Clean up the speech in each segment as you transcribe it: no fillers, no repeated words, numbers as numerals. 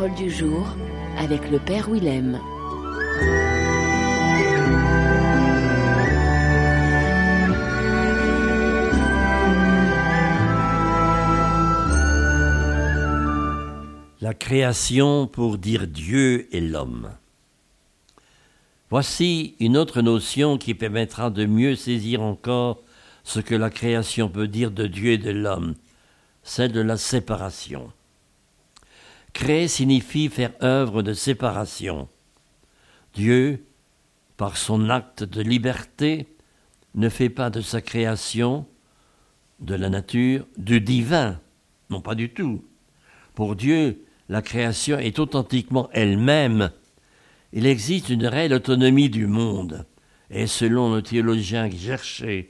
parole du jour avec le Père Willem. La création pour dire Dieu et l'homme. Voici une autre notion qui permettra de mieux saisir encore ce que la création peut dire de Dieu et de l'homme, celle de la séparation. Créer signifie faire œuvre de séparation. Dieu, par son acte de liberté, ne fait pas de sa création, de la nature, du divin. Non, pas du tout. Pour Dieu, la création est authentiquement elle-même. Il existe une réelle autonomie du monde. Et selon le théologien Cherché,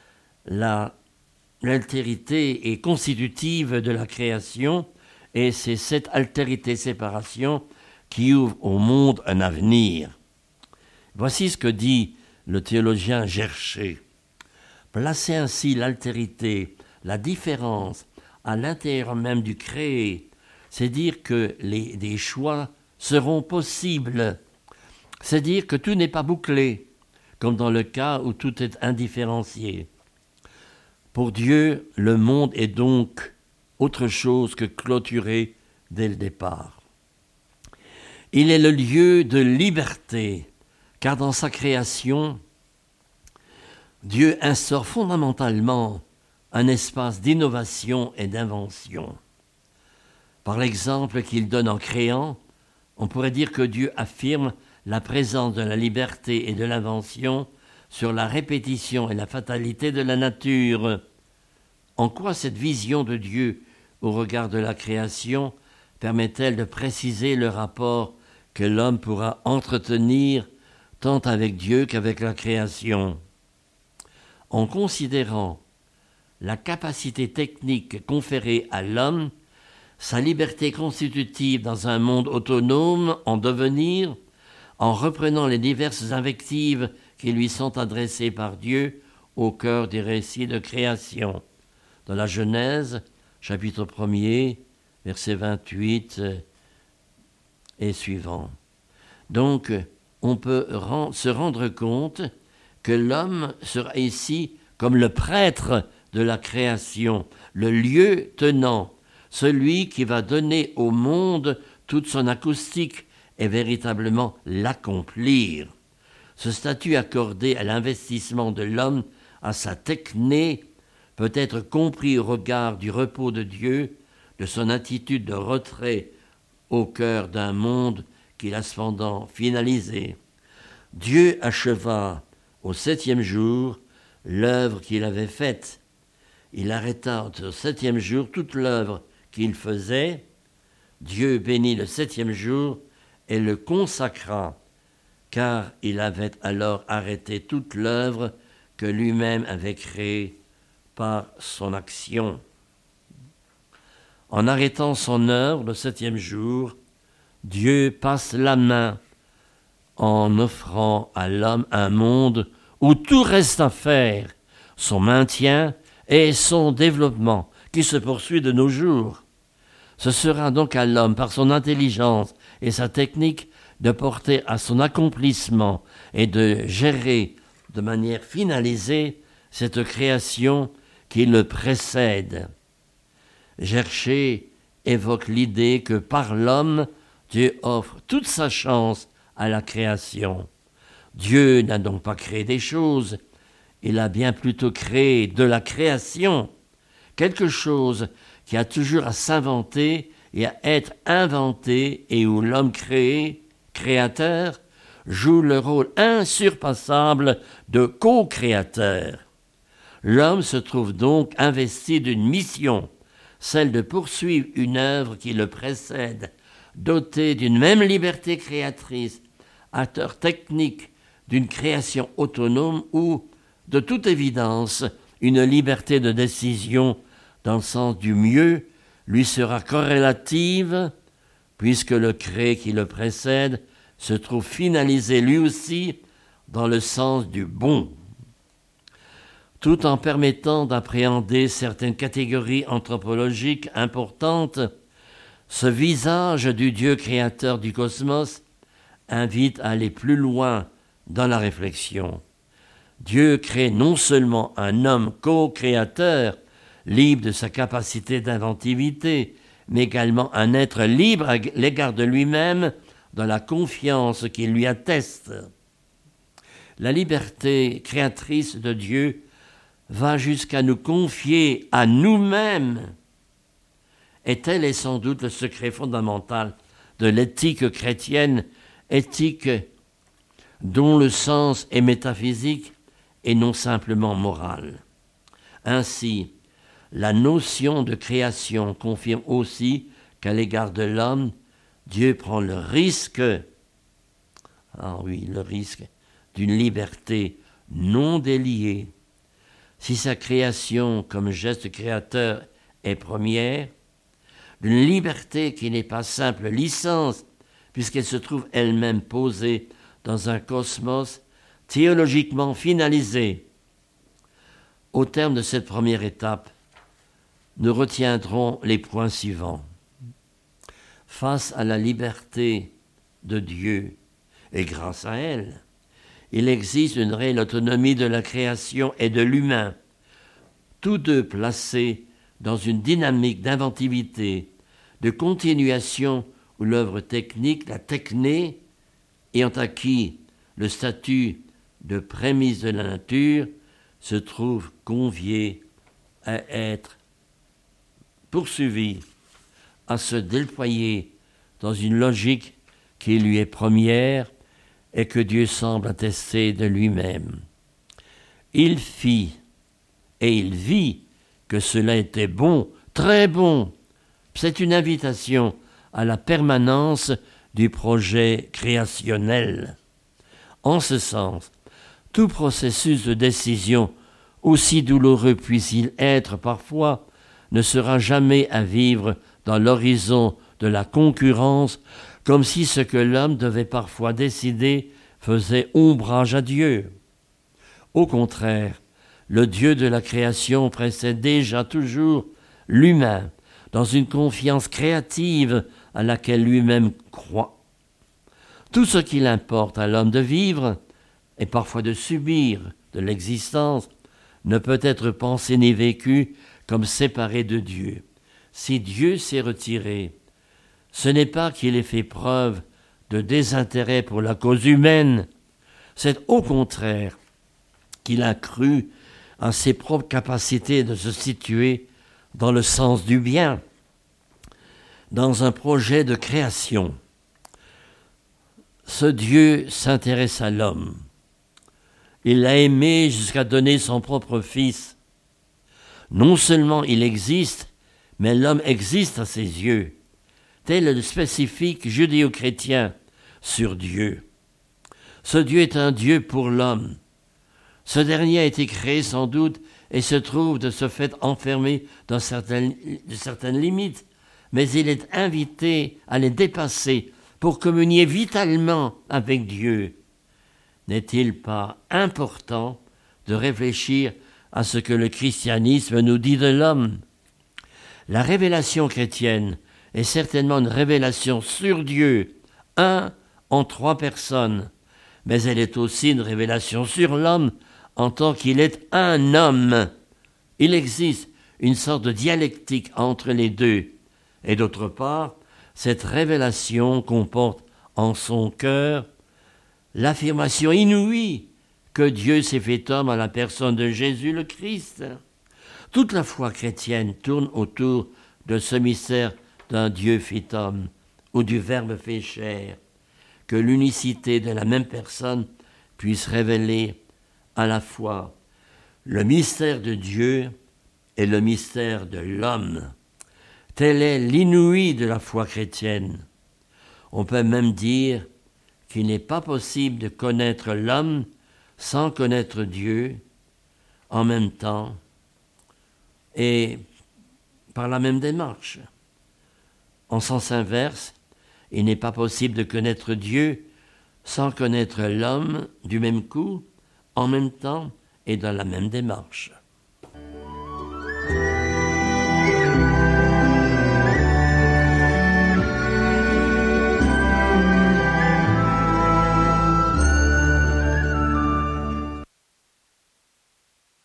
l'altérité est constitutive de la création et c'est cette altérité-séparation qui ouvre au monde un avenir. Voici ce que dit le théologien Cherché. Placer ainsi l'altérité, la différence à l'intérieur même du créé, c'est dire que des choix seront possibles. C'est dire que tout n'est pas bouclé, comme dans le cas où tout est indifférencié. Pour Dieu, le monde est donc autre chose que clôturé dès le départ. Il est le lieu de liberté, car dans sa création, Dieu instaure fondamentalement un espace d'innovation et d'invention. Par l'exemple qu'il donne en créant, on pourrait dire que Dieu affirme la présence de la liberté et de l'invention sur la répétition et la fatalité de la nature. En quoi cette vision de Dieu au regard de la création permet-elle de préciser le rapport que l'homme pourra entretenir tant avec Dieu qu'avec la création? En considérant la capacité technique conférée à l'homme, sa liberté constitutive dans un monde autonome en devenir, en reprenant les diverses invectives qui lui sont adressées par Dieu au cœur des récits de création. Dans la Genèse, chapitre 1er, verset 28 et suivant. Donc, on peut se rendre compte que l'homme sera ici comme le prêtre de la création, le lieu tenant, celui qui va donner au monde toute son acoustique et véritablement l'accomplir. Ce statut accordé à l'investissement de l'homme, à sa techné, peut être compris au regard du repos de Dieu, de son attitude de retrait au cœur d'un monde qu'il a cependant finalisé. Dieu acheva au 7e jour l'œuvre qu'il avait faite. Il arrêta au 7e jour toute l'œuvre qu'il faisait. Dieu bénit le 7e jour et le consacra, car il avait alors arrêté toute l'œuvre que lui-même avait créée par son action. En arrêtant son œuvre le 7e jour, Dieu passe la main en offrant à l'homme un monde où tout reste à faire, son maintien et son développement qui se poursuit de nos jours. Ce sera donc à l'homme, par son intelligence et sa technique, de porter à son accomplissement et de gérer de manière finalisée cette création qui le précède. Cherché évoque l'idée que par l'homme, Dieu offre toute sa chance à la création. Dieu n'a donc pas créé des choses, il a bien plutôt créé de la création, quelque chose qui a toujours à s'inventer et à être inventé et où l'homme créé, créateur, joue le rôle insurpassable de co-créateur. L'homme se trouve donc investi d'une mission, celle de poursuivre une œuvre qui le précède, doté d'une même liberté créatrice, acteur technique d'une création autonome où, de toute évidence, une liberté de décision dans le sens du mieux lui sera corrélative, puisque le créé qui le précède se trouve finalisé lui aussi dans le sens du bon. Tout en permettant d'appréhender certaines catégories anthropologiques importantes, Ce visage du Dieu créateur du cosmos invite à aller plus loin dans la réflexion. Dieu crée non seulement un homme co-créateur, libre de sa capacité d'inventivité, mais également un être libre à l'égard de lui-même dans la confiance qu'il lui atteste. La liberté créatrice de Dieu va jusqu'à nous confier à nous-mêmes. Et tel est sans doute le secret fondamental de l'éthique chrétienne, éthique dont le sens est métaphysique et non simplement moral. Ainsi, la notion de création confirme aussi qu'à l'égard de l'homme, Dieu prend le risque d'une liberté non déliée. Si sa création comme geste créateur est première, d'une liberté qui n'est pas simple licence, puisqu'elle se trouve elle-même posée dans un cosmos théologiquement finalisé. Au terme de cette première étape, nous retiendrons les points suivants. Face à la liberté de Dieu, et grâce à elle, il existe une réelle autonomie de la création et de l'humain, tous deux placés dans une dynamique d'inventivité, de continuation où l'œuvre technique, la techné, ayant acquis le statut de prémisse de la nature, se trouve conviée à être poursuivie, à se déployer dans une logique qui lui est première et que Dieu semble attester de lui-même. Il fit et il vit que cela était bon, très bon. C'est une invitation à la permanence du projet créationnel. En ce sens, tout processus de décision, aussi douloureux puisse-t-il être parfois, ne sera jamais à vivre dans l'horizon de la concurrence, comme si ce que l'homme devait parfois décider faisait ombrage à Dieu. Au contraire, le Dieu de la création précède déjà toujours l'humain dans une confiance créative à laquelle lui-même croit. Tout ce qu'il importe à l'homme de vivre, et parfois de subir de l'existence, ne peut être pensé ni vécu comme séparé de Dieu. Si Dieu s'est retiré, ce n'est pas qu'il ait fait preuve de désintérêt pour la cause humaine, c'est au contraire qu'il a cru en ses propres capacités de se situer dans le sens du bien, dans un projet de création. Ce Dieu s'intéresse à l'homme. Il l'a aimé jusqu'à donner son propre fils. Non seulement il existe, mais l'homme existe à ses yeux. Tel est le spécifique judéo-chrétien sur Dieu. Ce Dieu est un Dieu pour l'homme. Ce dernier a été créé sans doute et se trouve de ce fait enfermé dans certaines limites, mais il est invité à les dépasser pour communier vitalement avec Dieu. N'est-il pas important de réfléchir à ce que le christianisme nous dit de l'homme? La révélation chrétienne est certainement une révélation sur Dieu, un en trois personnes, mais elle est aussi une révélation sur l'homme en tant qu'il est un homme. Il existe une sorte de dialectique entre les deux, et d'autre part, cette révélation comporte en son cœur l'affirmation inouïe que Dieu s'est fait homme à la personne de Jésus le Christ. Toute la foi chrétienne tourne autour de ce mystère d'un Dieu fait homme ou du Verbe fait chair, que l'unicité de la même personne puisse révéler à la fois le mystère de Dieu et le mystère de l'homme. Tel est l'inouï de la foi chrétienne. On peut même dire qu'il n'est pas possible de connaître l'homme sans connaître Dieu en même temps et par la même démarche. En sens inverse, il n'est pas possible de connaître Dieu sans connaître l'homme du même coup, en même temps et dans la même démarche.